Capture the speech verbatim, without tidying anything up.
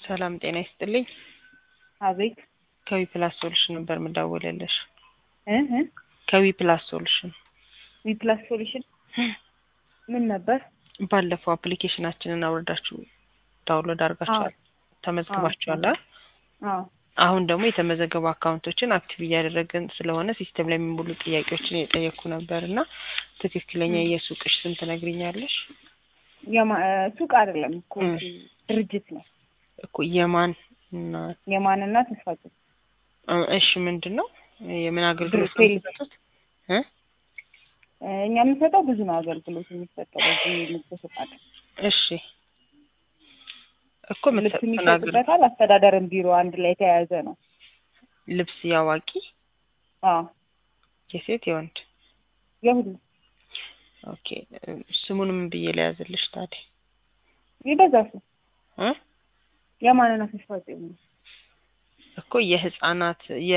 ሰላም ጤና ይስጥልኝ። አቤት ከዊ ፕላስ ሶሉሽን ነበር መደወልልሽ። እ እ ከዊ ፕላስ ሶሉሽን ዊ ፕላስ ሶሉሽን ምን ነበር? ባለፈው አፕሊኬሽናችንን አውርዳችሁ ዳውንሎድ አድርጋችኋል ተመዝግባችኋል አይደል? አዎ አሁን ደግሞ የተመዘገቡ አካውንቶችን አክቲቭ እያደረግን ስለሆነ ሲስተም ላይ የሚሞሉ ጥያቄዎችን እየጠየኩ ነበርና ትክክለኛ የሱቅሽ ስም ትነግሪኛለሽ? የማ ሱቅ አይደለም እኮ ድርጅት ነው እኮ የማን እና የማንና ተስፋጭ እሺ ምንድነው የምን አገልግሎት ድርጅት ነው እ እኛ የምንሰጠው ብዙ ነው አገልግሎት የሚሰጠው በዚህ ንግድ ፍቃድ። እሺ እኮ ልብስ የሚሸጥበታል አስተዳደርን ቢሮ አንድ ላይ የተያያዘ ነው። ልብስ ያዋቂ አዎ የሴት የወንድ የሁሉ ኦኬ ስሙን ምን ብዬ ለያዝልሽ ታዲያ? ይበዛሱ እ የማንና ተስፋጭ እኮ የህፃናት